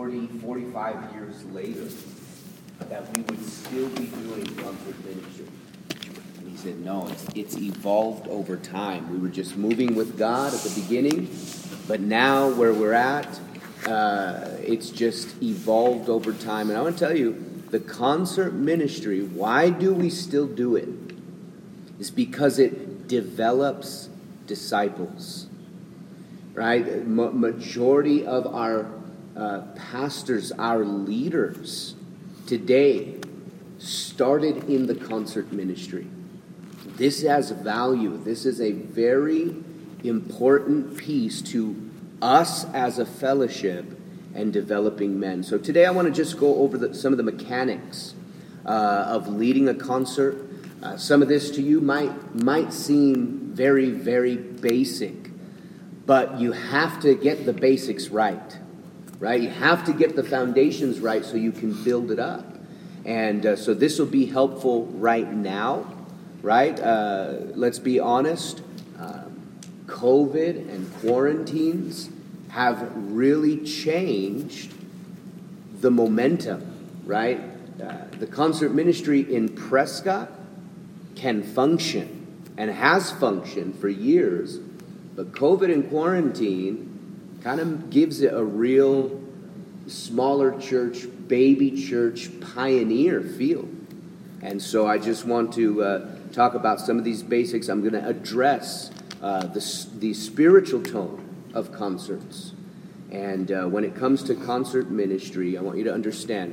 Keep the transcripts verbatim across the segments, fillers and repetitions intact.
forty, forty-five years later that we would still be doing concert ministry. And he said, no, it's, it's evolved over time. We were just moving with God at the beginning, but now where we're at, uh, it's just evolved over time. And I want to tell you, the concert ministry, why do we still do it? It's because it develops disciples, right? Ma- majority of our uh, pastors, our leaders today started in the concert ministry. This has value. This is a very important piece to us as a fellowship and developing men. So today I want to just go over the, some of the mechanics uh, of leading a concert. Uh, some of this to you might might seem very, very basic, but you have to get the basics right, right? You have to get the foundations right so you can build it up. And uh, so this will be helpful right now, right? Uh, let's be honest. Um, COVID and quarantines have really changed the momentum, right? Uh, the concert ministry in Prescott can function and has functioned for years, but COVID and quarantine kind of gives it a real smaller church, baby church, pioneer feel. And so I just want to uh, talk about some of these basics. I'm going to address uh, the, the spiritual tone of concerts. And uh, when it comes to concert ministry, I want you to understand,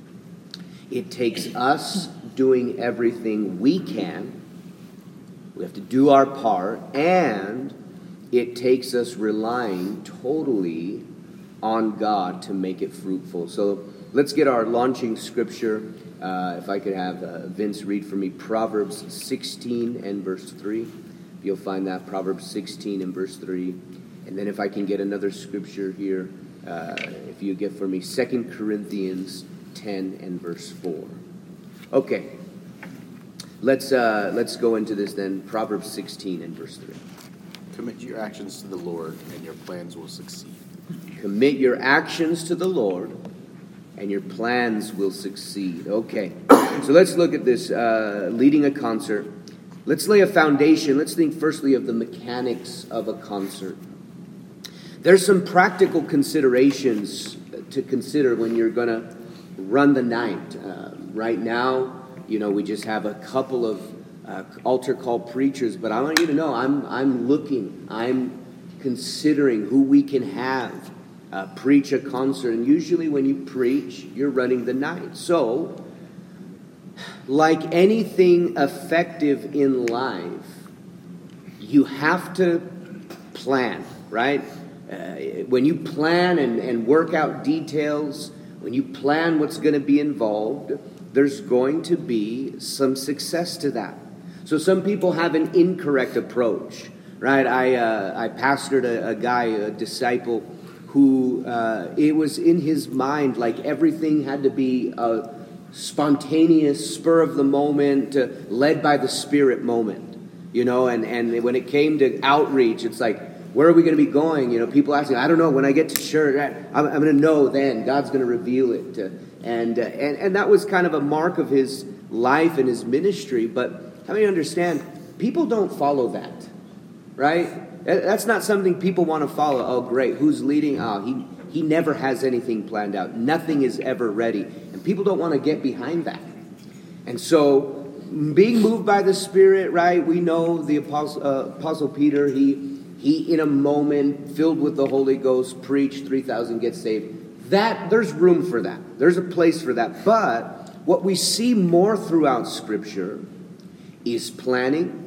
it takes us doing everything we can. We have to do our part, and it takes us relying totally on God to make it fruitful. So let's get our launching scripture. Uh, if I could have uh, Vince read for me Proverbs sixteen and verse three. You'll find that, Proverbs sixteen and verse three. And then if I can get another scripture here, uh, if you get for me Second Corinthians ten and verse four. Okay, let's uh, let's go into this then. Proverbs sixteen and verse three. Commit your actions to the Lord, and your plans will succeed. Commit your actions to the Lord, and your plans will succeed. Okay, so let's look at this, uh, leading a concert. Let's lay a foundation. Let's think firstly of the mechanics of a concert. There's some practical considerations to consider when you're going to run the night. Uh, right now, you know, we just have a couple of uh, altar call preachers, but I want you to know I'm I'm looking, I'm considering who we can have uh, preach a concert. And usually when you preach, you're running the night. So, like anything effective in life, you have to plan, right? Uh, when you plan and, and work out details, when you plan what's going to be involved, there's going to be some success to that. So some people have an incorrect approach, right? I uh, I pastored a, a guy, a disciple, who uh, it was in his mind like everything had to be a spontaneous, spur of the moment, uh, led by the Spirit moment, you know. And, and when it came to outreach, it's like, where are we going to be going? You know, people asking, I don't know. When I get to church, I'm, I'm going to know then. God's going to reveal it. Uh, and, uh, and and that was kind of a mark of his life and his ministry. But how many understand, people don't follow that, right? That's not something people want to follow. Oh, great. Who's leading? Oh, he, he never has anything planned out. Nothing is ever ready. And people don't want to get behind that. And so being moved by the Spirit, right? We know the Apostle, uh, Apostle Peter, he... He, in a moment, filled with the Holy Ghost, preached, three thousand get saved. That, there's room for that. There's a place for that. But what we see more throughout Scripture is planning,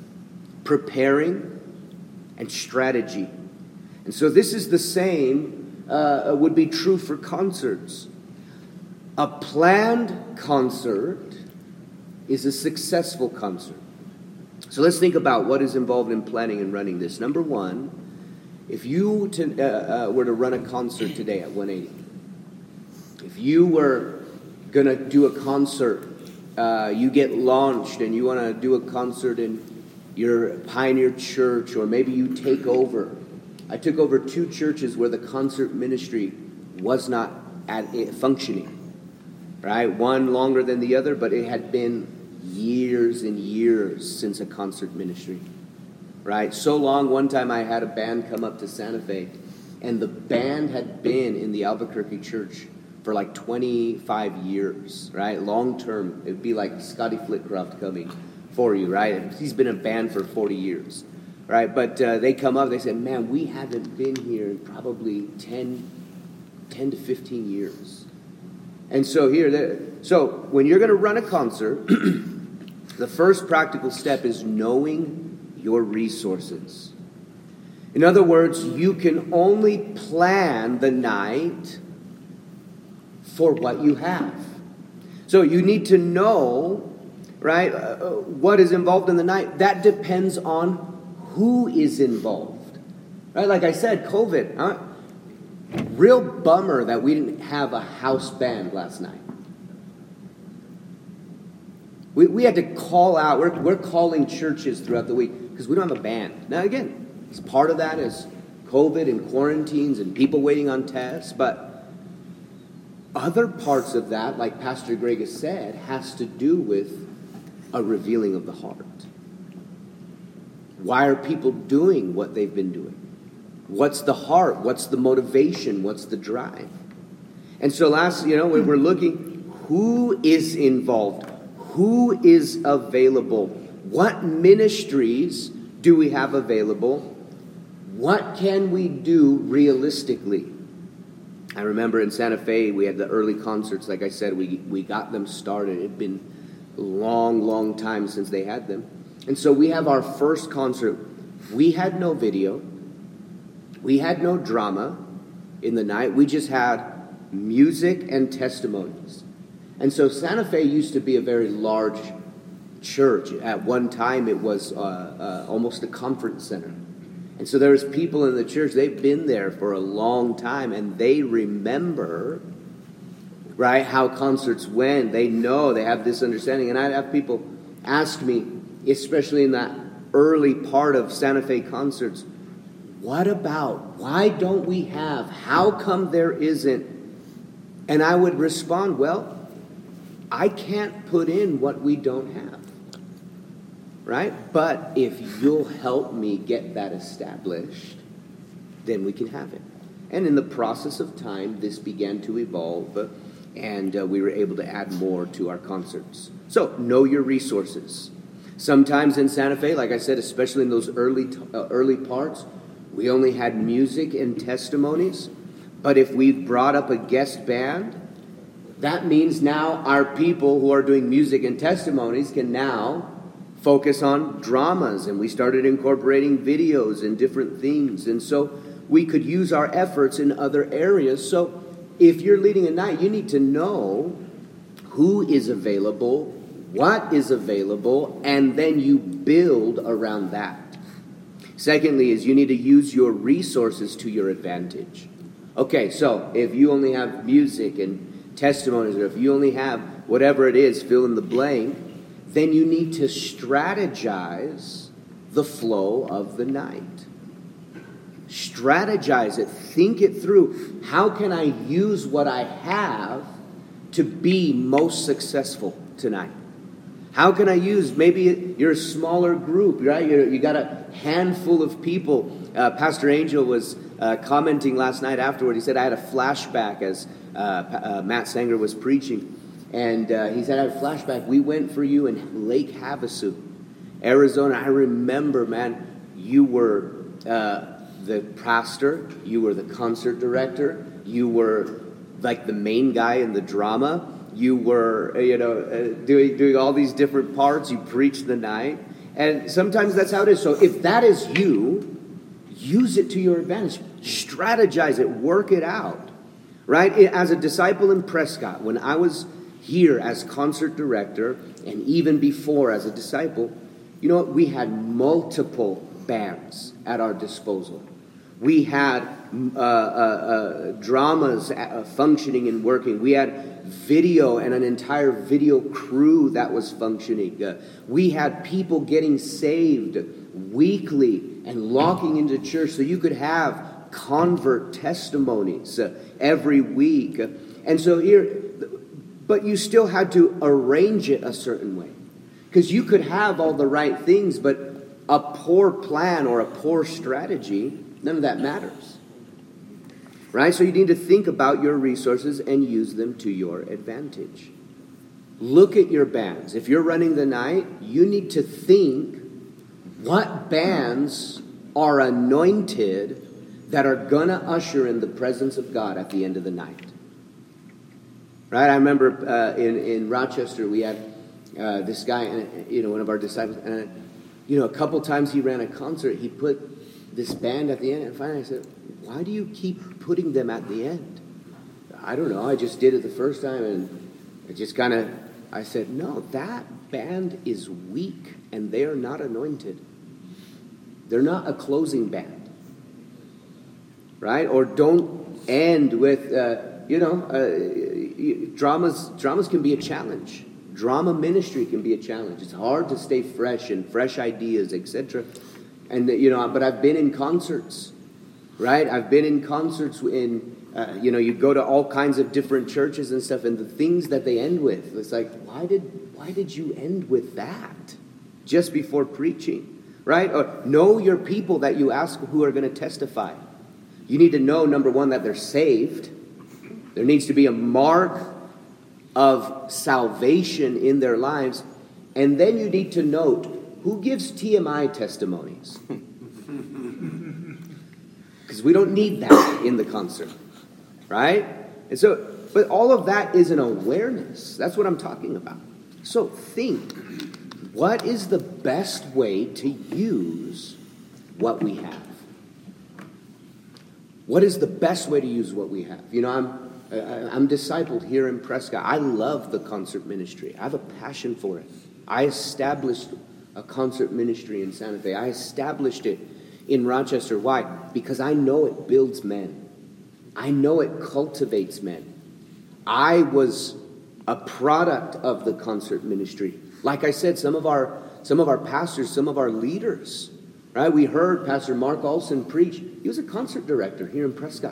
preparing, and strategy. And so this is the same, uh, would be true for concerts. A planned concert is a successful concert. So let's think about what is involved in planning and running this. Number one, if you to, uh, uh, were to run a concert today at one eighty, if you were going to do a concert, uh, you get launched and you want to do a concert in your Pioneer Church, or maybe you take over. I took over two churches where the concert ministry was not at it functioning, right? One longer than the other, but it had been years and years since a concert ministry, right? So long, one time I had a band come up to Santa Fe, and the band had been in the Albuquerque church for like twenty-five years, right? Long term. It would be like Scotty Flitcroft coming for you, right? He's been in a band for forty years, right? But uh, they come up, they said, man, we haven't been here in probably ten, ten to fifteen years. And so here, so when you're going to run a concert, the first practical step is knowing your resources. In other words, you can only plan the night for what you have. So you need to know, right, uh, what is involved in the night. That depends on who is involved. Right? Like I said, COVID. Huh? Real bummer that we didn't have a house band last night. We, we had to call out. We're, we're calling churches throughout the week because we don't have a band. Now, again, it's part of that is COVID and quarantines and people waiting on tests, but other parts of that, like Pastor Greg has said, has to do with a revealing of the heart. Why are people doing what they've been doing? What's the heart? What's the motivation? What's the drive? And so last, you know, when we're looking, who is involved? Who is available? What ministries do we have available? What can we do realistically? I remember in Santa Fe, we had the early concerts. Like I said, we, we got them started. It had been a long, long time since they had them. And so we have our first concert. We had no video. We had no drama in the night. We just had music and testimonies. And so Santa Fe used to be a very large church. At one time, it was uh, uh, almost a conference center. And so there's people in the church, they've been there for a long time, and they remember, right, how concerts went. They know, they have this understanding. And I'd have people ask me, especially in that early part of Santa Fe concerts, what about, why don't we have, how come there isn't? And I would respond, well, I can't put in what we don't have. Right? But if you'll help me get that established, then we can have it. And in the process of time, this began to evolve, and uh, we were able to add more to our concerts. So, know your resources. Sometimes in Santa Fe, like I said, especially in those early t- uh, early parts, we only had music and testimonies. But if we brought up a guest band, that means now our people who are doing music and testimonies can now focus on dramas, and we started incorporating videos and different themes. And so we could use our efforts in other areas. So if you're leading a night, you need to know who is available, what is available, and then you build around that. Secondly is you need to use your resources to your advantage. Okay, so if you only have music and testimonies, or if you only have whatever it is, fill in the blank, then you need to strategize the flow of the night. Strategize it. Think it through. How can I use what I have to be most successful tonight? How can I use, maybe you're a smaller group, right? You're, you got a handful of people. Uh, Pastor Angel was uh, commenting last night afterward. He said, I had a flashback as uh, uh, Matt Sanger was preaching. And uh, he said, I had a flashback. We went for you in Lake Havasu, Arizona. I remember, man, you were uh, the pastor. You were the concert director. You were like the main guy in the drama. You were, you know, uh, doing, doing all these different parts. You preached the night. And sometimes that's how it is. So if that is you, use it to your advantage. Strategize it. Work it out. Right? As a disciple in Prescott, when I was here as concert director, and even before as a disciple, you know what? We had multiple bands at our disposal. We had uh, uh, uh, dramas uh, functioning and working. We had video and an entire video crew that was functioning. Uh, we had people getting saved weekly and locking into church so you could have convert testimonies uh, every week. And so here, but you still had to arrange it a certain way. Because you could have all the right things, but a poor plan or a poor strategy, none of that matters. Right? So you need to think about your resources and use them to your advantage. Look at your bands. If you're running the night, you need to think, what bands are anointed that are going to usher in the presence of God at the end of the night? Right? I remember uh, in, in Rochester, we had uh, this guy, you know, one of our disciples, and, you know, a couple times he ran a concert, he put this band at the end, and finally I said, why do you keep putting them at the end? I don't know, I just did it the first time, and it just kind of, I said, no, that band is weak, and they are not anointed. They're not a closing band. Right? Or don't end with, uh, you know, uh, dramas, dramas can be a challenge. Drama ministry can be a challenge. It's hard to stay fresh and fresh ideas, et cetera. And, you know, but I've been in concerts, right? I've been in concerts in, uh, you know, you go to all kinds of different churches and stuff, and the things that they end with, it's like, why did, why did you end with that just before preaching, right? Or know your people that you ask who are going to testify. You need to know, number one, that they're saved. There needs to be a mark of salvation in their lives. And then you need to note, who gives T M I testimonies? Because we don't need that in the concert, right? And so, but all of that is an awareness. That's what I'm talking about. So think, what is the best way to use what we have? What is the best way to use what we have? You know, I'm I'm discipled here in Prescott. I love the concert ministry. I have a passion for it. I established a concert ministry in Santa Fe. I established it in Rochester. Why? Because I know it builds men. I know it cultivates men. I was a product of the concert ministry. Like I said, some of our some of our pastors, some of our leaders, right? We heard Pastor Mark Olson preach. He was a concert director here in Prescott.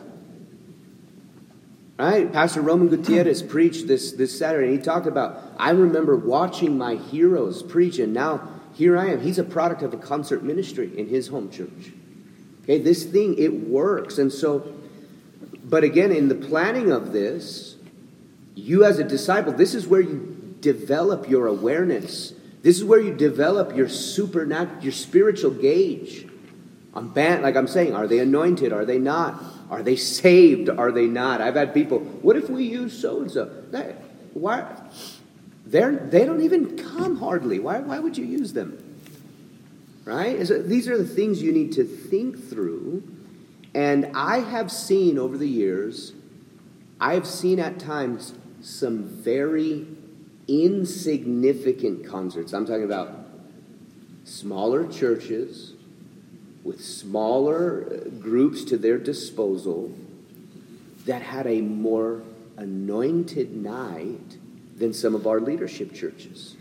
Right? Pastor Roman Gutierrez preached this, this Saturday. He talked about, I remember watching my heroes preach, and now here I am. He's a product of a concert ministry in his home church. Okay, this thing, it works. And so, but again, in the planning of this, you as a disciple, this is where you develop your awareness. This is where you develop your supernatural, your spiritual gauge. On band, like I'm saying, are they anointed? Are they not? Are they saved? Are they not? I've had people, what if we use so-and-so? That, why? They're, they don't even come hardly. Why, why would you use them? Right? So these are the things you need to think through. And I have seen over the years, I have seen at times some very insignificant concerts. I'm talking about smaller churches with smaller groups to their disposal that had a more anointed night than some of our leadership churches.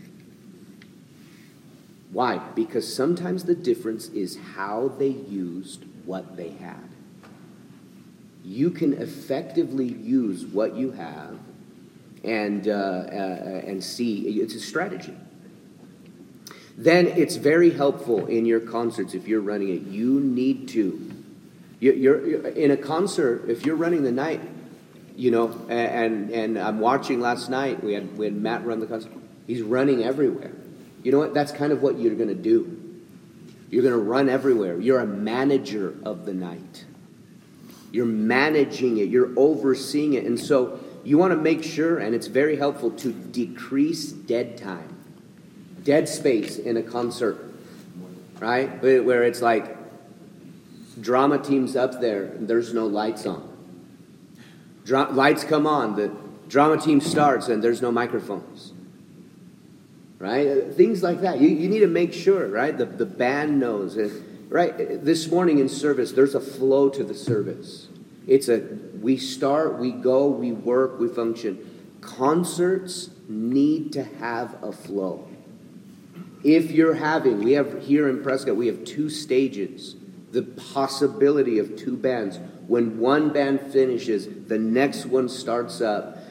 Why? Because sometimes the difference is how they used what they had. You can effectively use what you have and uh, uh, and see. It's a strategy. Then it's very helpful in your concerts if you're running it. You need to. You're, you're in a concert. If you're running the night, you know, and and I'm watching last night. We had we had Matt run the concert. He's running everywhere. You know what? That's kind of what you're going to do. You're going to run everywhere. You're a manager of the night. You're managing it. You're overseeing it, and so you want to make sure. And it's very helpful to decrease dead time. Dead space in a concert, right? Where it's like drama team's up there and there's no lights on. Dra- lights come on, the drama team starts and there's no microphones, right? Things like that. You, you need to make sure, right? The, the band knows. And, right? This morning in service, there's a flow to the service. It's a, we start, we go, we work, we function. Concerts need to have a flow. If you're having, we have here in Prescott, we have two stages, the possibility of two bands. When one band finishes, the next one starts up.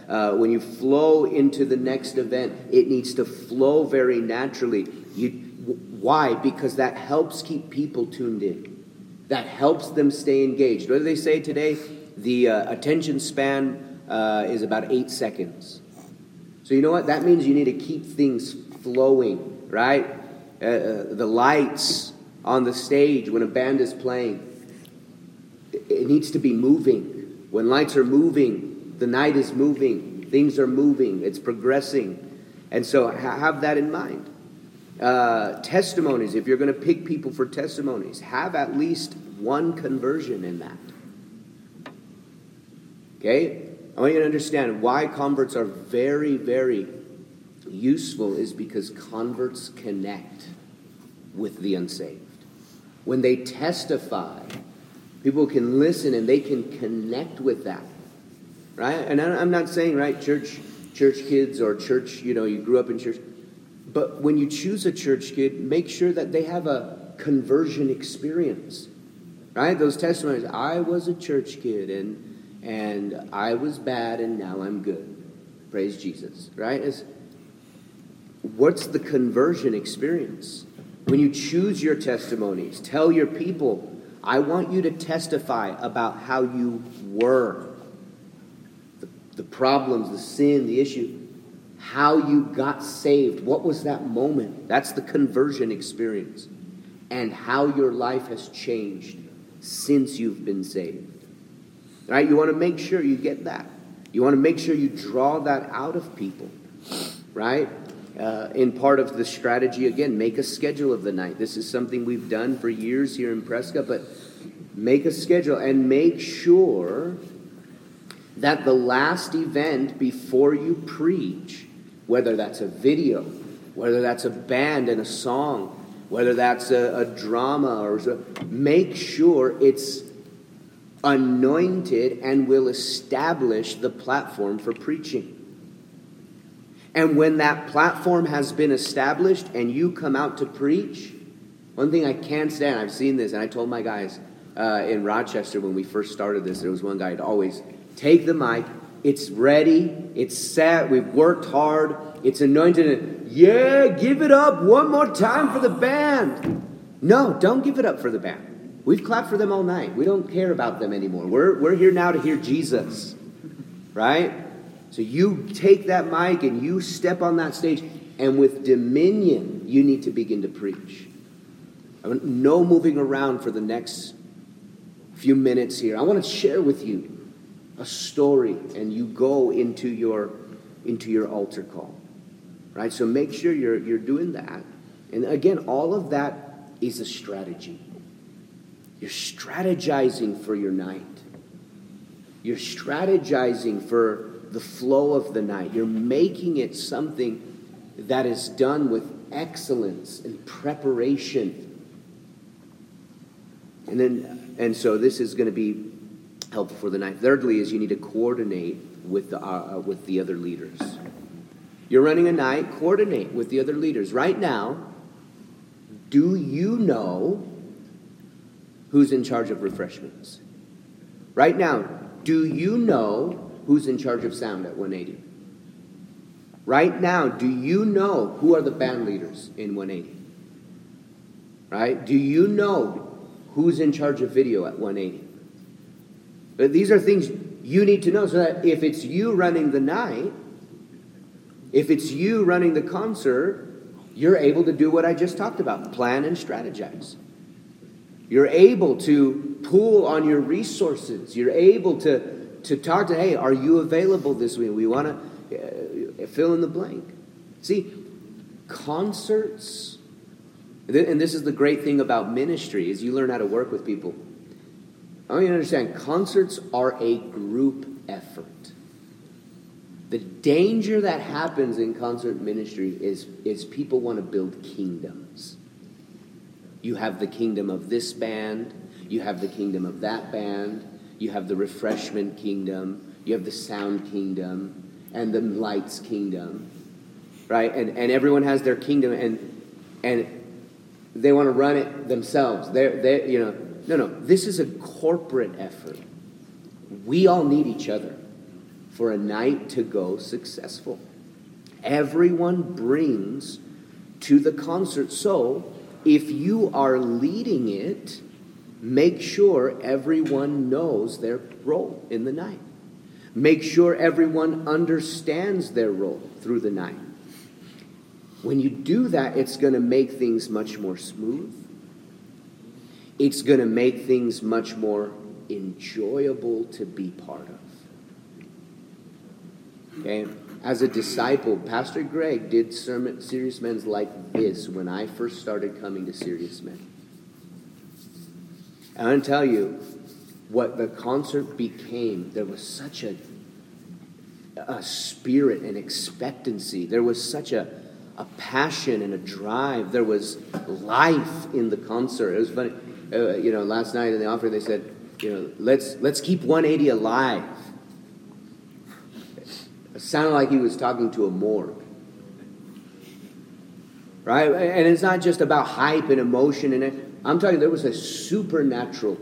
uh, when you flow into the next event, it needs to flow very naturally. You, why? Because that helps keep people tuned in. That helps them stay engaged. What do they say today? The uh, attention span uh, is about eight seconds. So you know what? That means you need to keep things flowing, right? Uh, uh, the lights on the stage when a band is playing, it, it needs to be moving. When lights are moving, the night is moving, things are moving, it's progressing. And so ha- have that in mind. Uh, testimonies, if you're going to pick people for testimonies, have at least one conversion in that. Okay? I want you to understand why converts are very, very useful is because converts connect with the unsaved. When they testify, people can listen and they can connect with that. Right? And I'm not saying, right, church church kids or church, you know, you grew up in church. But when you choose a church kid, make sure that they have a conversion experience. Right? Those testimonies, I was a church kid and and I was bad and now I'm good. Praise Jesus. Right? It's, what's the conversion experience? When you choose your testimonies, tell your people, I want you to testify about how you were. The, the problems, the sin, the issue. How you got saved. What was that moment? That's the conversion experience. And how your life has changed since you've been saved. Right? You want to make sure you get that. You want to make sure you draw that out of people. Right? Uh, in part of the strategy, again, make a schedule of the night. This is something we've done for years here in Prescott, but make a schedule and make sure that the last event before you preach, whether that's a video, whether that's a band and a song, whether that's a, a drama, or so, make sure it's anointed and will establish the platform for preaching. And when that platform has been established and you come out to preach, one thing I can't stand, I've seen this, and I told my guys uh, in Rochester when we first started this, there was one guy who'd always take the mic, it's ready, it's set, we've worked hard, it's anointed, and yeah, give it up one more time for the band. No, don't give it up for the band. We've clapped for them all night. We don't care about them anymore. We're, we're here now to hear Jesus, right? So you take that mic and you step on that stage, and with dominion, you need to begin to preach. I want no moving around for the next few minutes here. I want to share with you a story, and you go into your into your altar call, right? So make sure you're you're doing that. And again, all of that is a strategy. You're strategizing for your night. You're strategizing for the flow of the night. You're making it something that is done with excellence and preparation. And then, and so this is going to be helpful for the night. Thirdly, is you need to coordinate with the uh, with the other leaders. You're running a night. Coordinate with the other leaders. Right now, do you know who's in charge of refreshments? Right now, do you know who's in charge of sound at one eighty? Right now, do you know who are the band leaders in one eighty? Right? Do you know who's in charge of video at one eighty? But these are things you need to know so that if it's you running the night, if it's you running the concert, you're able to do what I just talked about, plan and strategize. You're able to pool on your resources. You're able to, to talk to, hey, are you available this week? We want to uh, fill in the blank. See, concerts, and this is the great thing about ministry, is you learn how to work with people. I want you to understand, concerts are a group effort. The danger that happens in concert ministry is, is people want to build kingdoms. You have the kingdom of this band. You have the kingdom of that band. You have the refreshment kingdom. You have the sound kingdom and the lights kingdom, right? And and everyone has their kingdom, and and they want to run it themselves. They're they you know no no. This is a corporate effort. We all need each other. for a night to go successful. Everyone brings to the concert. So if you are leading it, make sure everyone knows their role in the night. Make sure everyone understands their role through the night. When you do that, it's going to make things much more smooth. It's going to make things much more enjoyable to be part of. Okay? As a disciple, Pastor Greg did sermon, Serious Men's like this when I first started coming to Serious Men. And I'm going to tell you what the concert became. There was such a, a spirit and expectancy. There was such a, a passion and a drive. There was life in the concert. It was funny. Uh, you know, last night in the offering they said, you know, let's let's keep one eighty alive. It sounded like he was talking to a morgue. Right? And it's not just about hype and emotion and it. I'm talking, there was a supernatural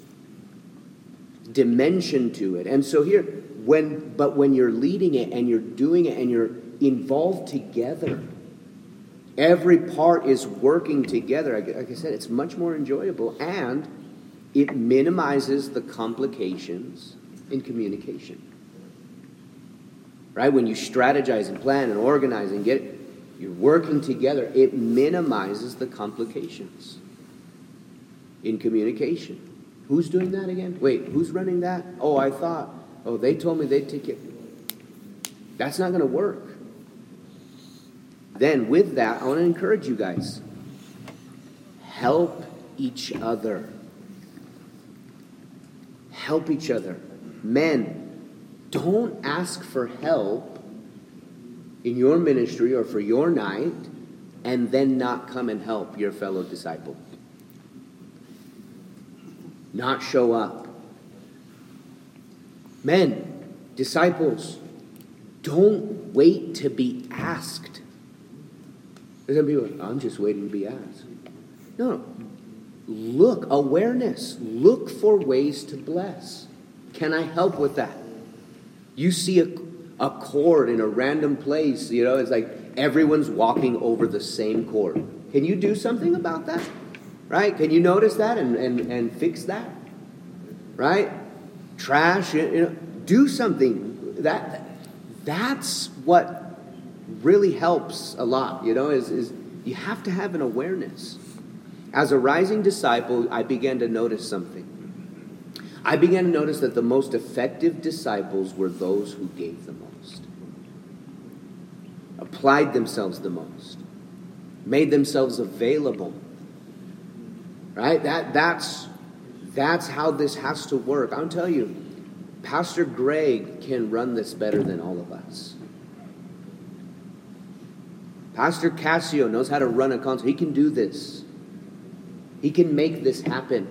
dimension to it. And so here, when but when you're leading it and you're doing it and you're involved together, every part is working together. Like I said, it's much more enjoyable and it minimizes the complications in communication. Right? When you strategize and plan and organize and get it, you're working together, it minimizes the complications in communication. Who's doing that again? Wait, who's running that? Oh, I thought, oh, they told me they'd take it. That's not going to work. Then with that, I want to encourage you guys. Help each other. Help each other. Men, don't ask for help in your ministry or for your night and then not come and help your fellow disciple. Not show up. Men, disciples, don't wait to be asked. There's some people, I'm just waiting to be asked. No. Look, awareness. Look for ways to bless. Can I help with that? You see a, a cord in a random place, you know, it's like everyone's walking over the same cord. Can you do something about that? Right? Can you notice that and, and, and fix that? Right? Trash, you know, do something. That that's what really helps a lot, you know, is, is you have to have an awareness. As a rising disciple, I began to notice something. I began to notice that the most effective disciples were those who gave the most, applied themselves the most, made themselves available. Right? That that's that's how this has to work. I'll tell you, Pastor Greg can run this better than all of us. Pastor Cassio knows how to run a concert. He can do this. He can make this happen.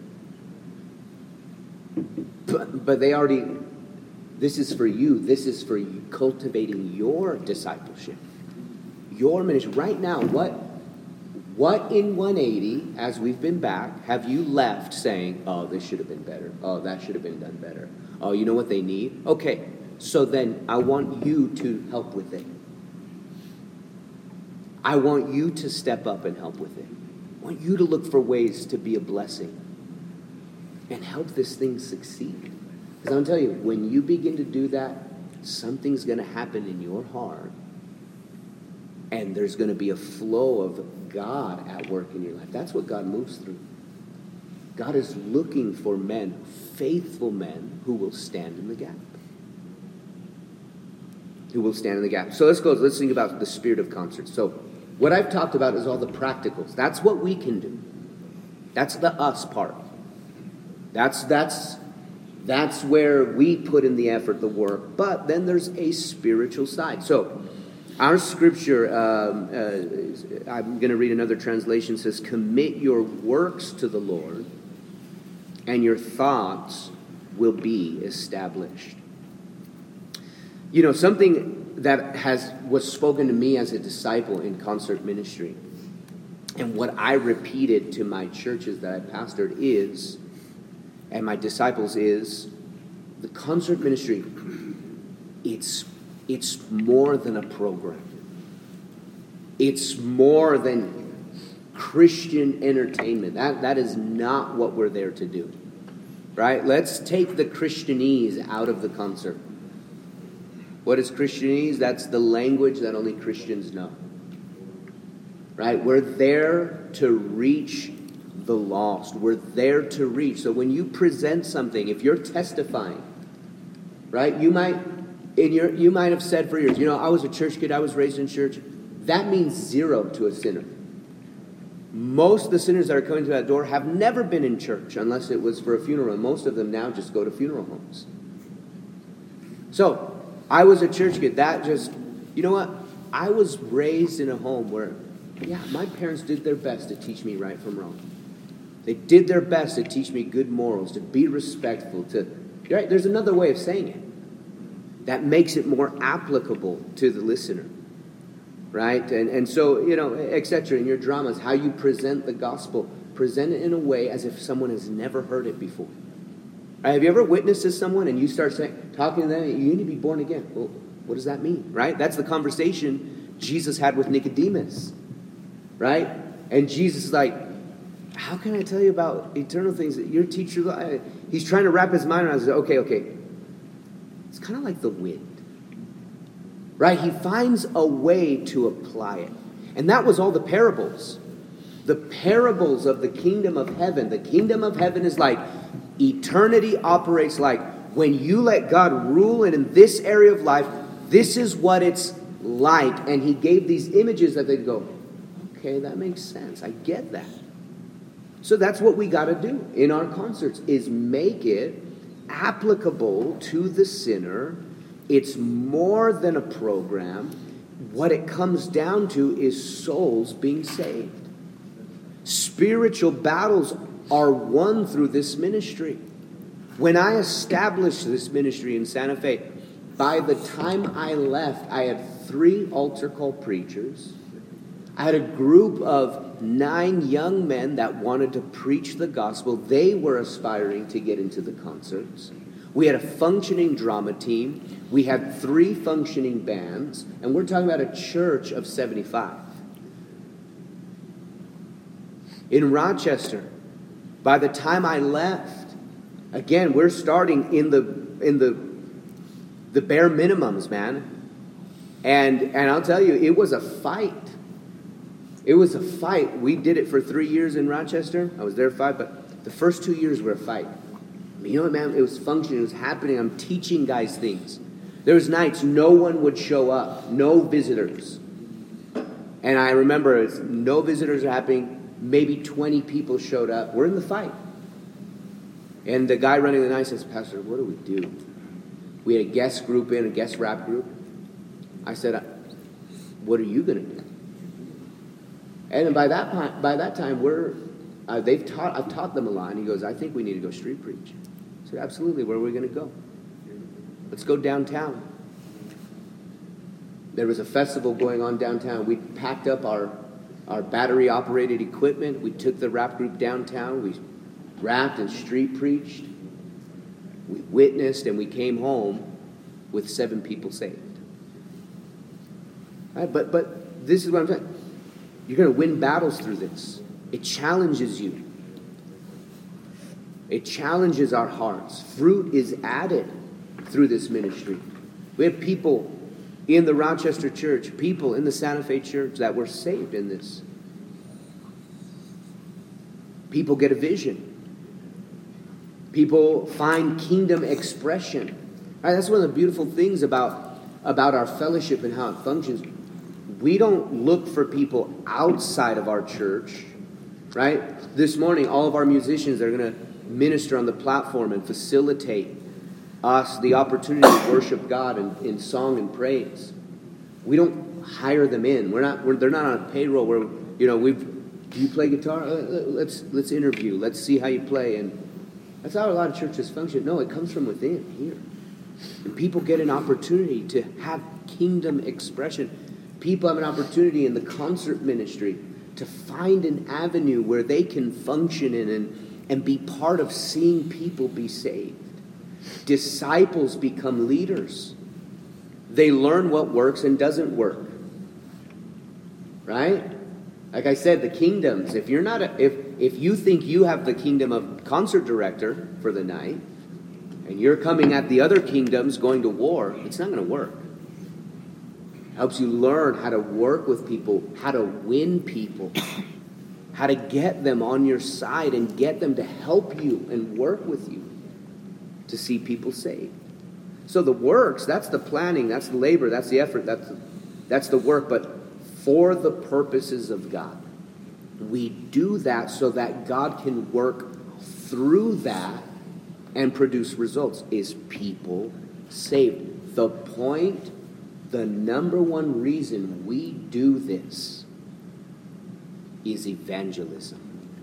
But, but they already, this is for you. This is for you, cultivating your discipleship. Your ministry. Right now, what, what in one eighty, as we've been back, have you left saying, oh, this should have been better. Oh, that should have been done better. Oh, you know what they need? Okay, so then I want you to help with it. I want you to step up and help with it. I want you to look for ways to be a blessing and help this thing succeed. Because I'm telling you, when you begin to do that, something's going to happen in your heart. And there's going to be a flow of God at work in your life. That's what God moves through. God is looking for men, faithful men, who will stand in the gap. Who will stand in the gap. So let's go. Let's think about the spirit of concert. So what I've talked about is all the practicals. That's what we can do. That's the us part. That's that's that's where we put in the effort, the work. But then there's a spiritual side. So our scripture, um, uh, I'm going to read another translation, says, commit your works to the Lord, and your thoughts will be established. You know, something that has was spoken to me as a disciple in concert ministry, and what I repeated to my churches that I pastored is, and my disciples is, the concert ministry, it's it's more than a program. It's more than Christian entertainment. That that is not what we're there to do. Right? Let's take the Christianese out of the concert. What is Christianese? That's the language that only Christians know. Right? We're there to reach the lost. We're there to reach. So when you present something, if you're testifying, right? You might in your you might have said for years, you know, I was a church kid, I was raised in church. That means zero to a sinner. Most of the sinners that are coming to that door have never been in church unless it was for a funeral. And most of them now just go to funeral homes. So, I was a church kid. That just, you know what? I was raised in a home where, yeah, my parents did their best to teach me right from wrong. They did their best to teach me good morals, to be respectful, to, right? There's another way of saying it that makes it more applicable to the listener. Right? And and so, you know, et cetera, in your dramas, how you present the gospel, present it in a way as if someone has never heard it before. Right? Have you ever witnessed to someone and you start saying, talking to them, you need to be born again? Well, what does that mean? Right? That's the conversation Jesus had with Nicodemus. Right? And Jesus is like, how can I tell you about eternal things that your teacher, he's trying to wrap his mind around it. Okay, okay. It's kind of like the wind. Right? He finds a way to apply it. And that was all the parables. The parables of the kingdom of heaven. The kingdom of heaven is like eternity operates like when you let God rule, and in this area of life, this is what it's like. And he gave these images that they'd go, okay, that makes sense. I get that. So that's what we got to do in our concerts, is make it applicable to the sinner. It's more than a program. What it comes down to is souls being saved. Spiritual battles are won through this ministry. When I established this ministry in Santa Fe, by the time I left, I had three altar call preachers. I had a group of nine young men that wanted to preach the gospel. They were aspiring to get into the concerts. We had a functioning drama team. We had three functioning bands. And we're talking about a church of seventy-five. In Rochester, by the time I left, again, we're starting in the in the the bare minimums, man. And and I'll tell you, it was a fight. It was a fight. We did it for three years in Rochester. I was there five, but the first two years were a fight. You know what, man? It was functioning. It was happening. I'm teaching guys things. There was nights no one would show up. No visitors. And I remember it's no visitors are happening. Maybe twenty people showed up. We're in the fight. And the guy running the night says, Pastor, what do we do? We had a guest group in, a guest rap group. I said, what are you going to do? And by that point, by that time, we're uh, they've taught. I've taught them a lot. And he goes, I think we need to go street preach. I said, absolutely. Where are we going to go? Let's go downtown. There was a festival going on downtown. We packed up our our battery operated equipment. We took the rap group downtown. We rapped and street preached. We witnessed, and we came home with seven people saved. Right? But but this is what I'm saying. You're going to win battles through this. It challenges you. It challenges our hearts. Fruit is added through this ministry. We have people in the Rochester church, people in the Santa Fe church that were saved in this. People get a vision. People find kingdom expression. Right, that's one of the beautiful things about, about our fellowship and how it functions. We don't look for people outside of our church, right? This morning, all of our musicians are going to minister on the platform and facilitate us the opportunity to worship God in, in song and praise. We don't hire them in. We're not. We're, they're not on a payroll where, you know, we've. Do you play guitar? Uh, let's let's interview. Let's see how you play. And that's how a lot of churches function. No, it comes from within here, and people get an opportunity to have kingdom expression. People have an opportunity in the concert ministry to find an avenue where they can function in and, and be part of seeing people be saved. Disciples become leaders. They learn what works and doesn't work. Right? Like I said, the kingdoms, if you're not a, if if you think you have the kingdom of concert director for the night, and you're coming at the other kingdoms going to war, it's not going to work. It helps you learn how to work with people, how to win people, how to get them on your side and get them to help you and work with you to see people saved. So the works, that's the planning, that's the labor, that's the effort, that's the, that's the work, but for the purposes of God. We do that so that God can work through that and produce results. Is people saved? The point, the number one reason we do this is evangelism.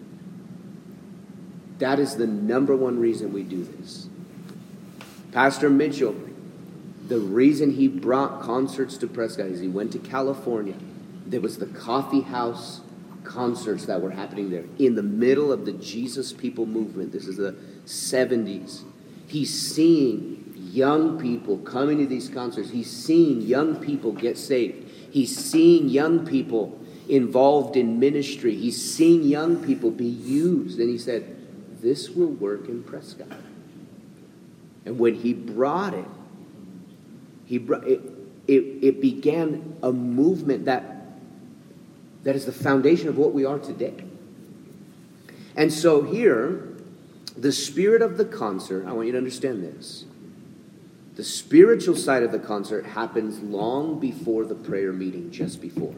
That is the number one reason we do this. Pastor Mitchell, the reason he brought concerts to Prescott is he went to California. There was the coffee house concerts that were happening there in the middle of the Jesus People movement. This is the seventies. He's seeing young people coming to these concerts. He's seeing young people get saved. He's seeing young people involved in ministry. He's seeing young people be used. And he said, this will work in Prescott. And when he brought it, he brought it, it, it began a movement that That is the foundation of what we are today. And so here, the spirit of the concert, I want you to understand this. The spiritual side of the concert happens long before the prayer meeting, just before.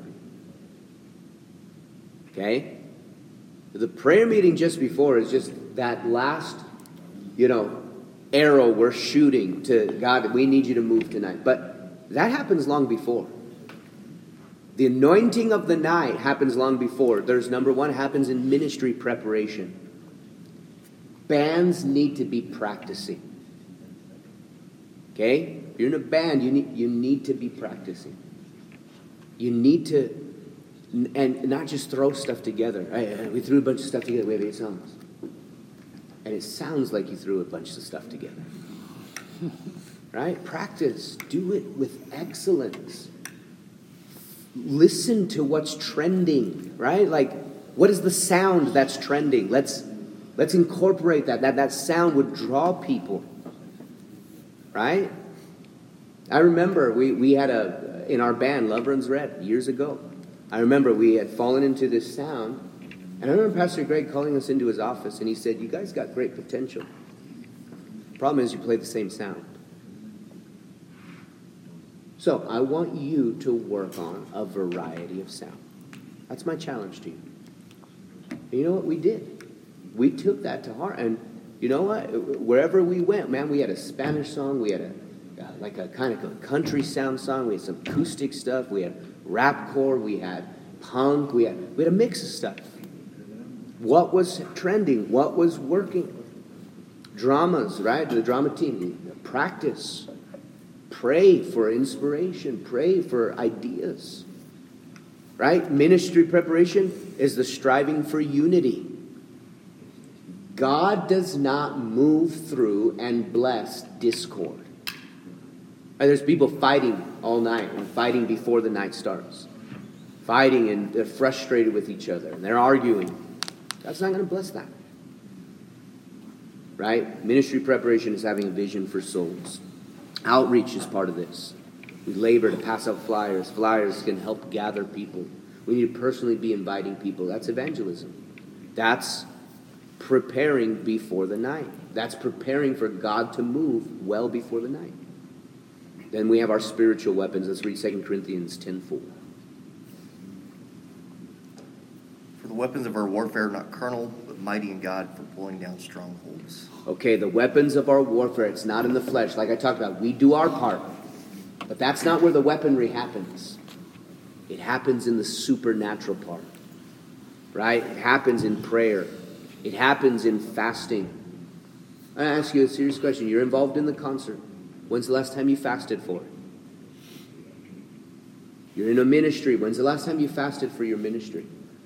Okay? The prayer meeting just before is just that last, you know, arrow we're shooting to God, we need you to move tonight. But that happens long before. The anointing of the night happens long before. There's number one, happens in ministry preparation. Bands need to be practicing. Okay? If you're in a band, you need, you need to be practicing. You need to, and not just throw stuff together. Right? We threw a bunch of stuff together. We have eight songs. And it sounds like you threw a bunch of stuff together. Right? Practice. Do it with excellence. Listen to what's trending, right? Like, what is the sound that's trending? Let's let's incorporate that. That that sound would draw people, right? I remember we, we had a, in our band, Love Runs Red, years ago. I remember we had fallen into this sound, and I remember Pastor Greg calling us into his office, and he said, you guys got great potential. The problem is you play the same sound. So I want you to work on a variety of sound. That's my challenge to you. And you know what we did? We took that to heart. And you know what? Wherever we went, man, we had a Spanish song. We had a uh, like a kind of a country sound song. We had some acoustic stuff. We had rapcore. We had punk. We had, we had a mix of stuff. What was trending? What was working? Dramas, right? The drama team. Practice. Pray for inspiration. Pray for ideas. Right? Ministry preparation is the striving for unity. God does not move through and bless discord. Right? There's people fighting all night and fighting before the night starts. Fighting and they're frustrated with each other and they're arguing. God's not going to bless that. Right? Ministry preparation is having a vision for souls. Outreach is part of this. We labor to pass out flyers. Flyers can help gather people. We need to personally be inviting people. That's evangelism. That's preparing before the night. That's preparing for God to move well before the night. Then we have our spiritual weapons. Let's read Second Corinthians ten four. For the weapons of our warfare are not carnal, but mighty in God for pulling down strongholds. Okay, the weapons of our warfare, it's not in the flesh. Like I talked about, we do our part. But that's not where the weaponry happens. It happens in the supernatural part. Right? It happens in prayer. It happens in fasting. I ask you a serious question. You're involved in the concert. When's the last time you fasted for it? You're in a ministry. When's the last time you fasted for your ministry?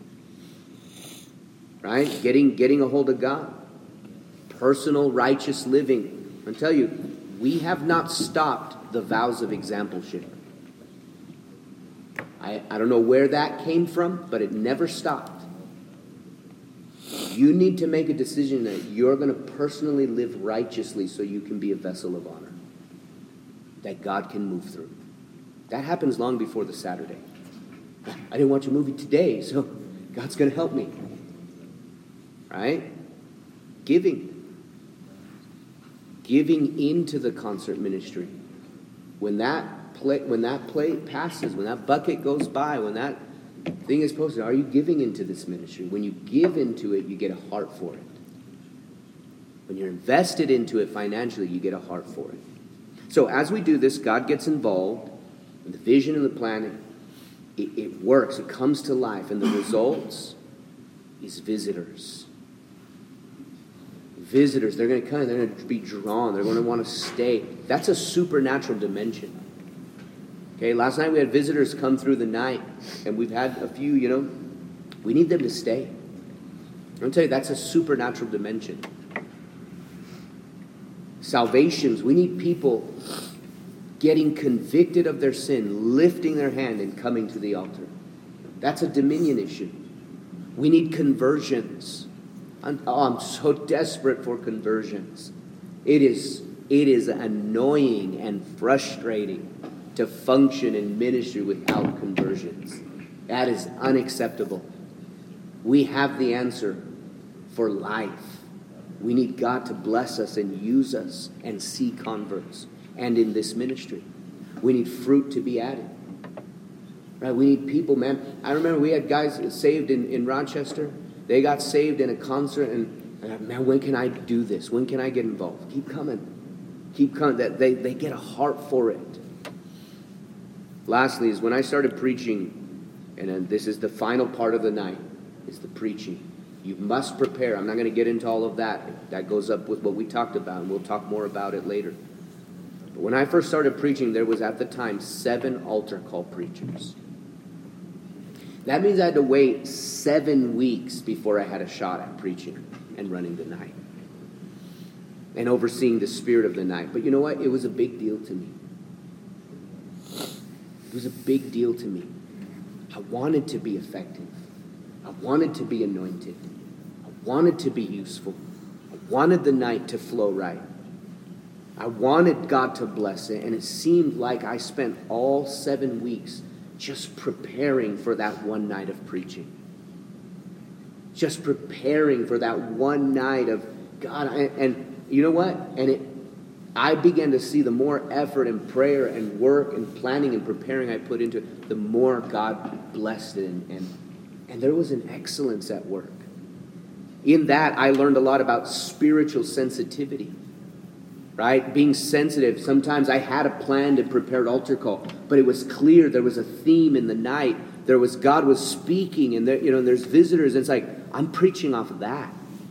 Right? Getting, getting a hold of God. Personal righteous living. I tell you, we have not stopped the vows of exampleship. I, I don't know where that came from, but it never stopped. You need to make a decision that you're going to personally live righteously so you can be a vessel of honor, that God can move through. That happens long before the Saturday. I didn't watch a movie today, so God's going to help me. Right? Giving. Giving into the concert ministry. When that plate, when that plate passes, when that bucket goes by, when that thing is posted, are you giving into this ministry? When you give into it, you get a heart for it. When you're invested into it financially, you get a heart for it. So as we do this, God gets involved in the vision and the planning. It, it works. It comes to life. And the results is visitors. Visitors. They're going to come. They're going to be drawn. They're going to want to stay. That's a supernatural dimension. Okay, last night we had visitors come through the night. And we've had a few, you know. We need them to stay. I'm going to tell you, that's a supernatural dimension. Salvations. We need people getting convicted of their sin, lifting their hand and coming to the altar. That's a dominion issue. We need conversions. I'm, oh, I'm so desperate for conversions. It is, it is annoying and frustrating to function in ministry without conversions. That is unacceptable. We have the answer for life. We need God to bless us and use us and see converts. And in this ministry, we need fruit to be added. Right? We need people, man. I remember we had guys saved in, in Rochester. They got saved in a concert, and, and man, when can I do this? When can I get involved? Keep coming. Keep coming. That they, they get a heart for it. Lastly, is when I started preaching, and then this is the final part of the night, is the preaching. You must prepare. I'm not going to get into all of that. That goes up with what we talked about, and we'll talk more about it later. But when I first started preaching, there was at the time seven altar call preachers. That means I had to wait seven weeks before I had a shot at preaching and running the night and overseeing the spirit of the night. But you know what? It was a big deal to me. It was a big deal to me. I wanted to be effective. I wanted to be anointed. I wanted to be useful. I wanted the night to flow right. I wanted God to bless it, and it seemed like I spent all seven weeks just preparing for that one night of preaching. Just preparing for that one night of God. And, and you know what? And it, I began to see the more effort and prayer and work and planning and preparing I put into it, the more God blessed it. And, and, and there was an excellence at work. In that, I learned a lot about spiritual sensitivity. Right? Being sensitive. Sometimes I had a planned and prepared altar call, but it was clear there was a theme in the night. There was, God was speaking, and there, you know, and there's visitors, and it's like, I'm preaching off of that.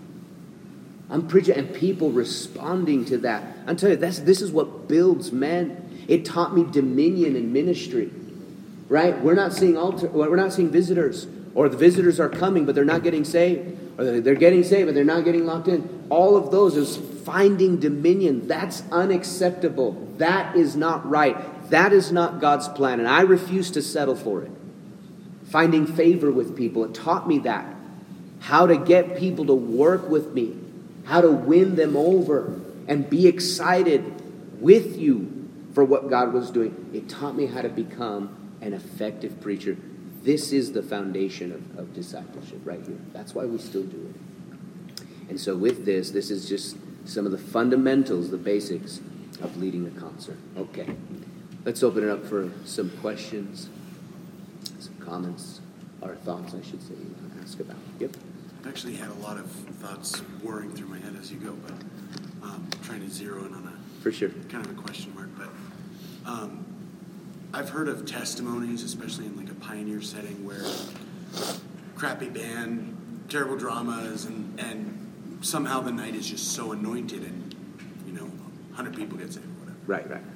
I'm preaching, and people responding to that. I'm telling you, that's, this is what builds men. It taught me dominion in ministry. Right? We're not seeing altar, we're not seeing visitors, or the visitors are coming, but they're not getting saved. Or they're getting saved, but they're not getting locked in. All of those is finding dominion. That's unacceptable. That is not right. That is not God's plan. And I refuse to settle for it. Finding favor with people. It taught me that. How to get people to work with me. How to win them over. And be excited with you for what God was doing. It taught me how to become an effective preacher. This is the foundation of, of discipleship right here. That's why we still do it. And so with this, this is just some of the fundamentals, the basics of leading a concert. Okay. Let's open it up for some questions, some comments, or thoughts, I should say, you want to ask about. Yep. I've actually had a lot of thoughts whirring through my head as you go, but um, trying to zero in on a For sure. kind of a question mark. But um, I've heard of testimonies, especially in like a pioneer setting, where crappy band, terrible dramas, and, and somehow the night is just so anointed, and you know, a hundred people get saved or whatever. Right, right.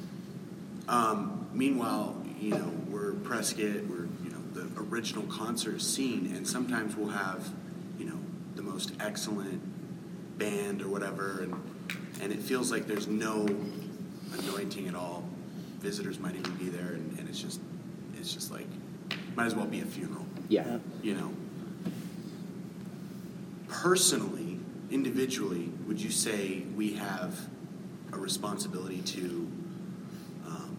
Um, meanwhile, you know, we're Prescott, we're you know the original concert scene, and sometimes we'll have you know the most excellent band or whatever, and and it feels like there's no anointing at all. visitors might even be there, and, and it's just it's just like might as well be a funeral. Yeah. You know. Personally, individually, would you say we have a responsibility to um,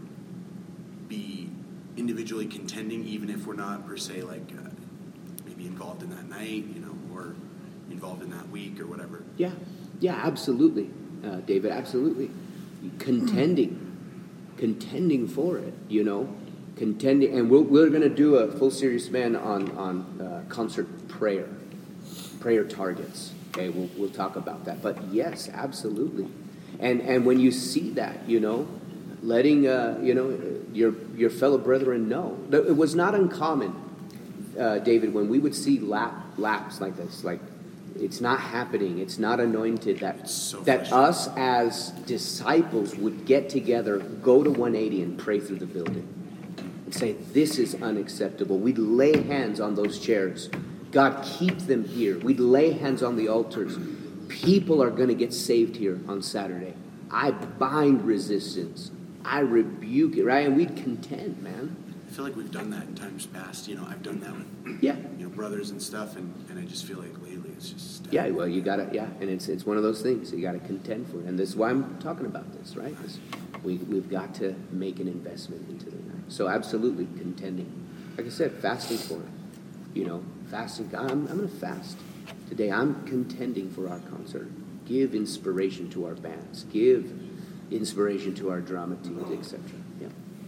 be individually contending, even if we're not per se like uh, maybe involved in that night, you know, or involved in that week or whatever? Yeah, yeah, absolutely, uh, David, absolutely. Contending, contending for it, you know, contending, and we're, we're going to do a full series, man, on on uh, concert prayer, prayer targets. Okay, we'll we'll talk about that. But yes, absolutely, and and when you see that, you know, letting uh, you know your your fellow brethren know. It was not uncommon, uh, David, when we would see lap laps like this, like. It's not happening. It's not anointed. That so that us as disciples would get together, go to one eighty and pray through the building and say, this is unacceptable. We'd lay hands on those chairs. God, keep them here. We'd lay hands on the altars. People are going to get saved here on Saturday. I bind resistance. I rebuke it, right? And we'd contend, man. I feel like we've done that in times past. You know, I've done that with Yeah. you know brothers and stuff, and, and I just feel like lately it's just uh, Yeah, well, you gotta, yeah, and it's it's one of those things you gotta contend for, and this is why I'm talking about this, right? This, we we've got to make an investment into the night. So absolutely contending, like I said, fasting for it. You know, fasting. God, I'm I'm gonna fast today. I'm contending for our concert. Give inspiration to our bands. Give inspiration to our drama teams, et cetera. Yeah.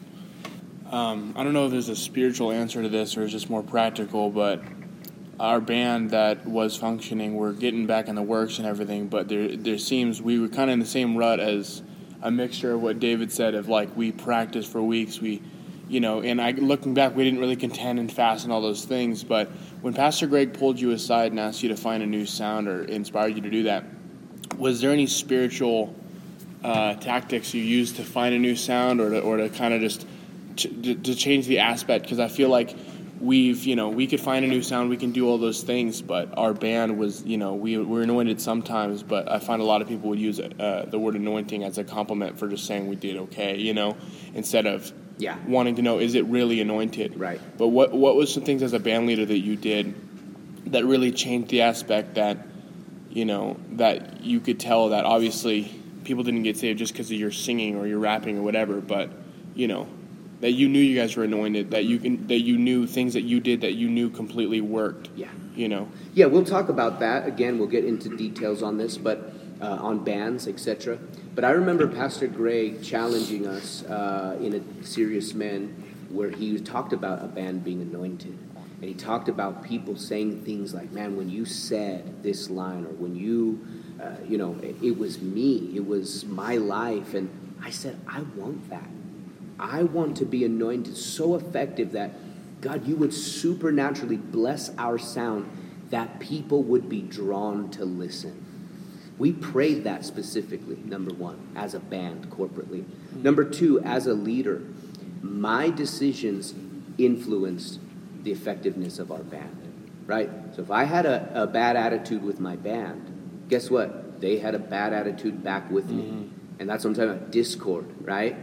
Um, I don't know if there's a spiritual answer to this or it's just more practical, but our band that was functioning, we're getting back in the works and everything, but there there seems we were kind of in the same rut as a mixture of what David said of like we practiced for weeks, we, you know, and I looking back, we didn't really contend and fast and all those things, but when Pastor Greg pulled you aside and asked you to find a new sound or inspired you to do that, was there any spiritual uh, tactics you used to find a new sound or to, or to kind of just To, to change the aspect? Because I feel like we've, you know, we could find a new sound, we can do all those things, but our band was, you know, we were anointed sometimes, but I find a lot of people would use uh, the word anointing as a compliment for just saying we did okay, you know, instead of Yeah. wanting to know, is it really anointed? Right. But what what was some things as a band leader that you did that really changed the aspect that, you know, that you could tell that obviously people didn't get saved just because of your singing or your rapping or whatever, but, you know, that you knew you guys were anointed, that you can, that you knew things that you did that you knew completely worked. Yeah. You know. Yeah, we'll talk about that. Again, we'll get into details on this, but uh, on bands, et cetera. But I remember Pastor Greg challenging us uh, in a Serious Men where he talked about a band being anointed. And he talked about people saying things like, man, when you said this line, or when you, uh, you know, it, it was me, it was my life. And I said, I want that. I want to be anointed so effective that, God, you would supernaturally bless our sound, that people would be drawn to listen. We prayed that specifically, number one, as a band, corporately. Number two, as a leader, my decisions influenced the effectiveness of our band, right? So if I had a, a bad attitude with my band, guess what? They had a bad attitude back with me. Mm-hmm. And that's what I'm talking about, discord, right?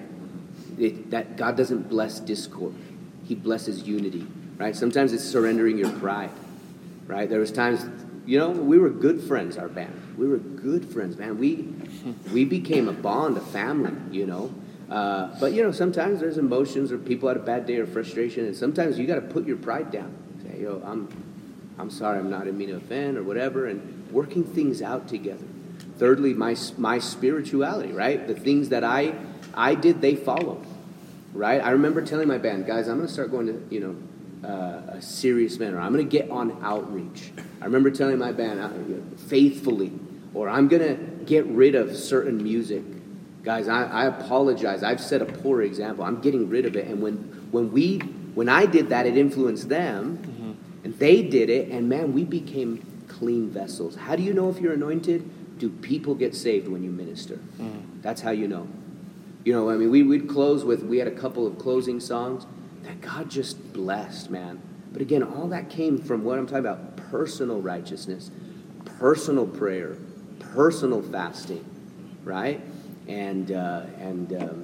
It, that God doesn't bless discord. He blesses unity, right? Sometimes it's surrendering your pride, right? There was times, you know, we were good friends, our band. We were good friends, man. We we became a bond, a family, you know. Uh, but, you know, sometimes there's emotions or people had a bad day or frustration, and sometimes you got to put your pride down. Say, yo, I'm, I'm sorry, I'm not in mean to offend or whatever, and working things out together. Thirdly, my my spirituality, right? The things that I I did, they followed, right? I remember telling my band, guys, I'm going to start going to, you know, uh, a Serious Men, or I'm going to get on outreach. I remember telling my band, uh, you know, faithfully, or I'm going to get rid of certain music. Guys, I, I apologize. I've set a poor example. I'm getting rid of it. And when when we when I did that, it influenced them, mm-hmm. and they did it, and man, we became clean vessels. How do you know if you're anointed? Do people get saved when you minister? Mm-hmm. That's how you know. You know, I mean, we, we'd close with, we had a couple of closing songs that God just blessed, man. But again, all that came from what I'm talking about, personal righteousness, personal prayer, personal fasting, right? And uh, and um,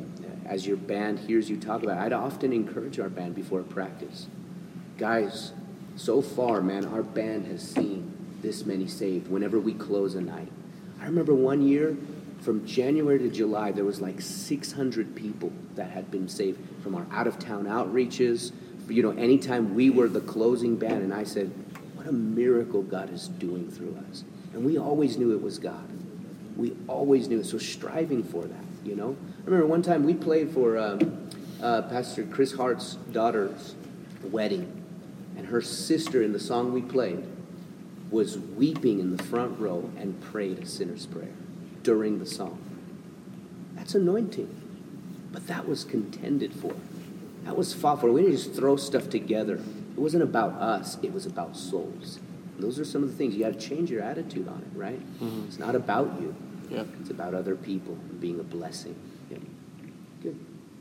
as your band hears you talk about it, I'd often encourage our band before practice. Guys, so far, man, our band has seen this many saved whenever we close a night. I remember one year, from January to July, there was like six hundred people that had been saved from our out-of-town outreaches. You know, anytime we were the closing band, and I said, what a miracle God is doing through us. And we always knew it was God. We always knew it. So striving for that, you know. I remember one time we played for um, uh, Pastor Chris Hart's daughter's wedding, and her sister in the song we played was weeping in the front row and prayed a sinner's prayer during the song. That's anointing. But that was contended for. That was fought for. We didn't just throw stuff together. It wasn't about us. It was about souls. And those are some of the things. You got to change your attitude on it, right? Mm-hmm. It's not about you. Yep. It's about other people and being a blessing. Yep. Good.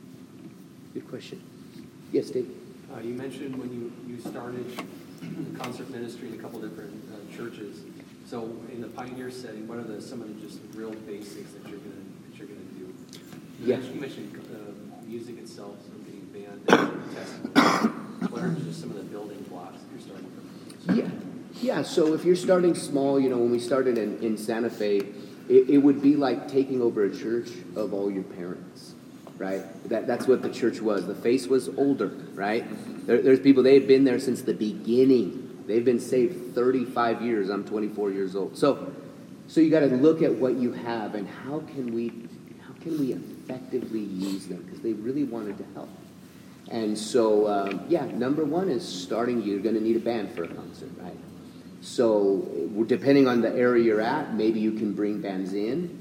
Good question. Yes, Dave? Uh, you mentioned when you, you started concert ministry in a couple different uh, churches. So in the pioneer setting, what are the some of the just real basics that you're gonna that you're gonna do? You Yeah. mentioned, you mentioned uh, music itself, so being band and testimony. What are just some of the building blocks that you're starting from? Yeah. Yeah, so if you're starting small, you know, when we started in, in Santa Fe, it, it would be like taking over a church of all your parents, right? That That's what the church was. The face was older, right? There, there's people, they had been there since the beginning. They've been saved thirty-five years. I'm twenty-four years old. So so you got to look at what you have and how can we how can we effectively use them, because they really wanted to help. And so, um, yeah, number one is starting, you're going to need a band for a concert, right? So depending on the area you're at, maybe you can bring bands in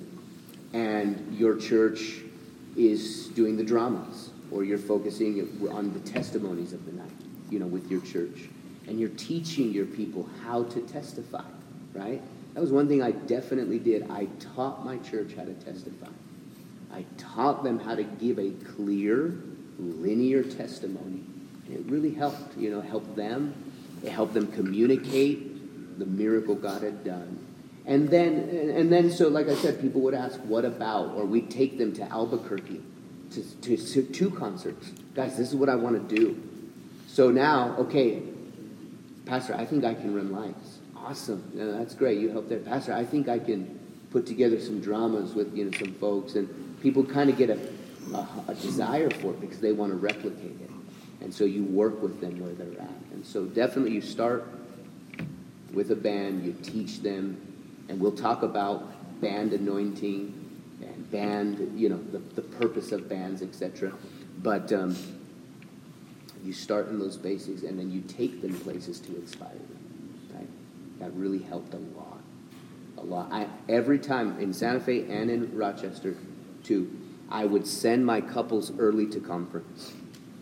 and your church is doing the dramas, or you're focusing on the testimonies of the night, you know, with your church. And you're teaching your people how to testify, right? That was one thing I definitely did. I taught my church how to testify. I taught them how to give a clear, linear testimony. And it really helped, you know, helped them. It helped them communicate the miracle God had done. And then, and then, so like I said, people would ask, what about? Or we'd take them to Albuquerque to, to, to two concerts. Guys, this is what I want to do. So now, okay, Pastor, I think I can run lights. Awesome. Yeah, that's great. You helped there. Pastor, I think I can put together some dramas with, you know, some folks. And people kind of get a, a, a desire for it because they want to replicate it. And so you work with them where they're at. And so definitely you start with a band, you teach them, and we'll talk about band anointing and band, you know, the, the purpose of bands, et cetera. But um, you start in those basics, and then you take them places to inspire them, right? That really helped a lot, a lot. I, every time in Santa Fe and in Rochester, too, I would send my couples early to conference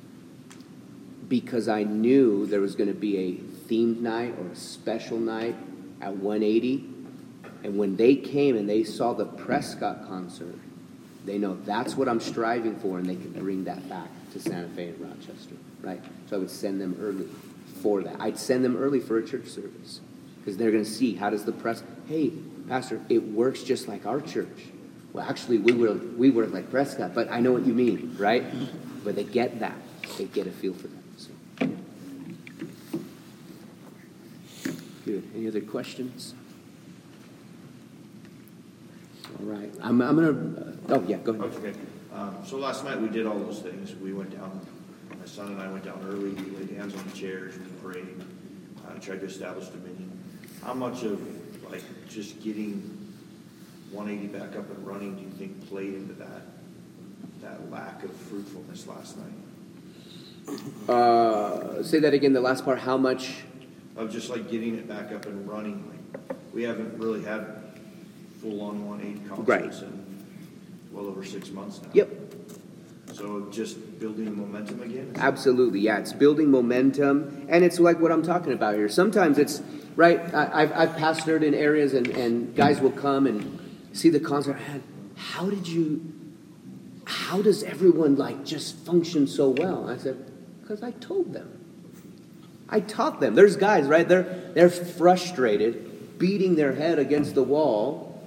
because I knew there was going to be a themed night or a special night at one eighty, and when they came and they saw the Prescott concert, they know that's what I'm striving for, and they can bring that back to Santa Fe and Rochester, right? So I would send them early for that. I'd send them early for a church service because they're going to see, how does the press, hey, Pastor, it works just like our church. Well, actually, we were we work like Prescott, but I know what you mean, right? But they get that. They get a feel for that. So. Good. Any other questions? All right. I'm, I'm going to... Uh, oh, yeah, go ahead. Okay. Um, so last night we did all those things. We went down, my son and I went down early. We laid hands on the chairs. We prayed. Uh, tried to establish dominion. How much of, like, just getting one eighty back up and running do you think played into that that lack of fruitfulness last night? Uh, say that again, the last part. How much? Of just, like, getting it back up and running. Like, we haven't really had full-on one eighty concerts Right. in well over six months now. Yep. So just building momentum again? Absolutely, yeah. It's building momentum, and it's like what I'm talking about here. Sometimes it's, right, I, I've, I've pastored in areas, and, and guys will come and see the concert. Man, how did you, how does everyone, like, just function so well? I said, because I told them. I taught them. There's guys, right, they're, they're frustrated, beating their head against the wall,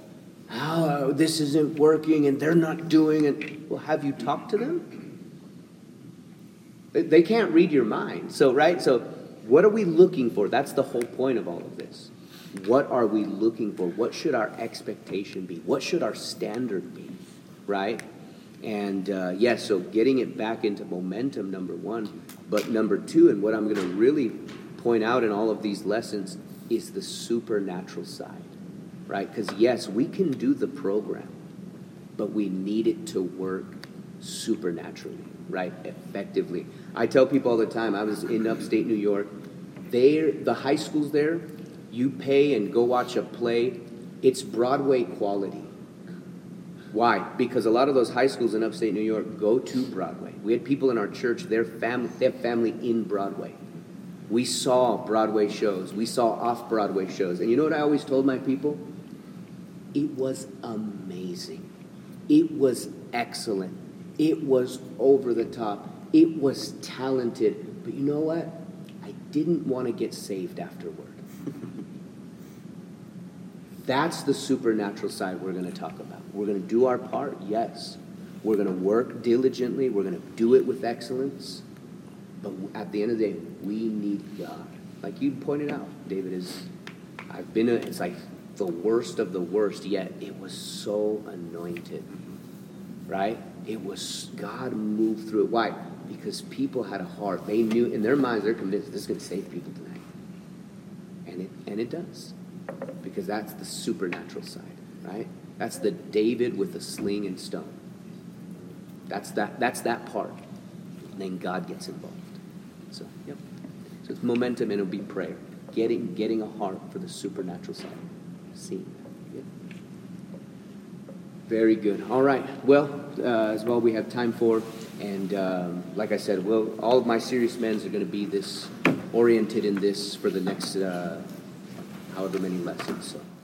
oh, this isn't working and they're not doing it. Well, have you talked to them? They- They can't read your mind. So, right? So, what are we looking for? That's the whole point of all of this. What are we looking for? What should our expectation be? What should our standard be? Right? And uh, yes, yeah, so getting it back into momentum, number one. But number two, and what I'm going to really point out in all of these lessons, is the supernatural side. Right? Because yes, we can do the program, but we need it to work supernaturally, right? Effectively. I tell people all the time, I was in upstate New York. There, the high schools there, you pay and go watch a play. It's Broadway quality. Why? Because a lot of those high schools in upstate New York go to Broadway. We had people in our church, their family, they have family in Broadway. We saw Broadway shows. We saw off-Broadway shows. And you know what I always told my people? It was amazing. It was excellent. It was over the top. It was talented. But you know what? I didn't want to get saved afterward. That's the supernatural side we're going to talk about. We're going to do our part, yes. We're going to work diligently. We're going to do it with excellence. But at the end of the day, we need God. Like you pointed out, David, is I've been, a, it's like the worst of the worst, yet it was so anointed, right? It was, God moved through it. Why? Because people had a heart. They knew, in their minds, they're convinced this is going to save people tonight. And it, and it does. Because that's the supernatural side, right? That's the David with the sling and stone. That's that, that's that part. And then God gets involved. So, yep. So it's momentum and it'll be prayer. Getting, getting a heart for the supernatural side. Seeing that. Yep. Very good. All right. Well, uh, as well we have time for, and um, like I said, well, all of my serious men's are going to be this oriented in this for the next uh, however many lessons. So.